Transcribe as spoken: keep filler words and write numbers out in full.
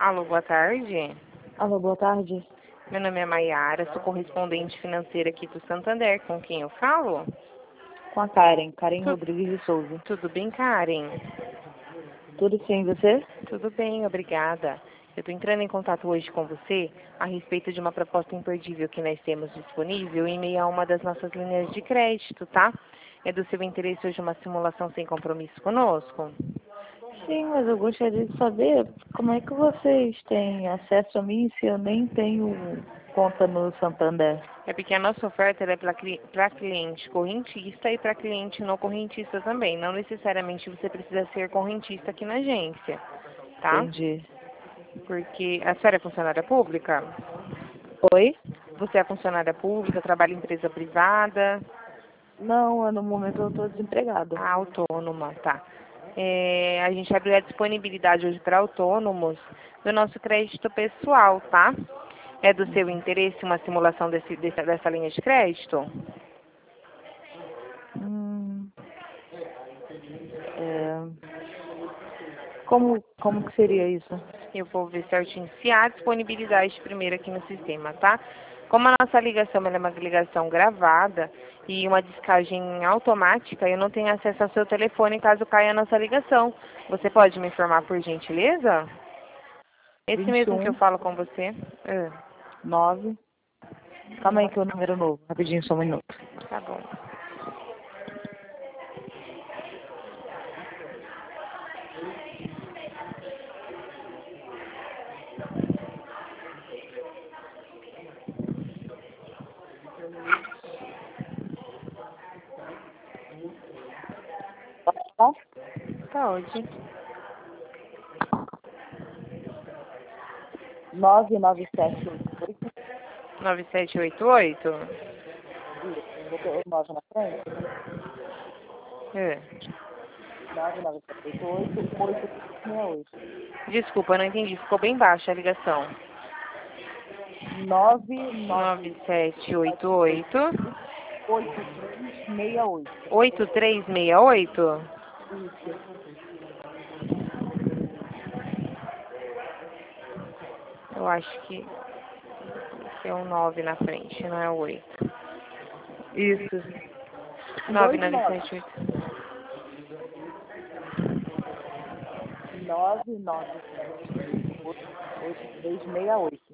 Alô, boa tarde. Alô, boa tarde. Meu nome é Maiara, sou correspondente financeira aqui do Santander. Com quem eu falo? Com a Karen, Karen Tu- Rodrigues de Souza. Tudo bem, Karen? Tudo sim, você? Tudo bem, obrigada. Eu estou entrando em contato hoje com você a respeito de uma proposta imperdível que nós temos disponível em meio a uma das nossas linhas de crédito, tá? É do seu interesse hoje uma simulação sem compromisso conosco? Sim, mas eu gostaria de saber como é que vocês têm acesso a mim se eu nem tenho conta no Santander. É porque a nossa oferta ela é para cliente correntista e para cliente não correntista também. Não necessariamente você precisa ser correntista aqui na agência, tá? Entendi. Porque a senhora é funcionária pública? Oi? Você é funcionária pública, trabalha em empresa privada? Não, eu, no momento eu estou desempregada. Ah, autônoma, tá. É, a gente abriu a disponibilidade hoje para autônomos do nosso crédito pessoal, tá? É do seu interesse uma simulação desse, desse- dessa linha de crédito? Hum, é, como, como que seria isso? Eu vou ver certinho se há disponibilidade primeiro aqui no sistema, tá? Como a nossa ligação ela é uma ligação gravada e uma descagem automática, eu não tenho acesso ao seu telefone caso caia a nossa ligação. Você pode me informar por gentileza? Esse mesmo que eu vinte e um, falo com você? Ah, nove. Calma aí que é o número novo. Rapidinho, só um minuto. tá bom. Tá? Pode. nove nove sete oito. nove sete oito oito? Isso, botou o nove na frente. É. nove nove sete oito oito oito seis oito. Desculpa, eu não entendi. Ficou bem baixa a ligação. nove nove nove sete oito sete oito oito oito três seis oito. oito três seis oito? Isso. Eu acho que tem um nove na frente, não é o oito. Isso. nove Dois nove nove. sete oito. nove nove sete oito oito oito três seis oito.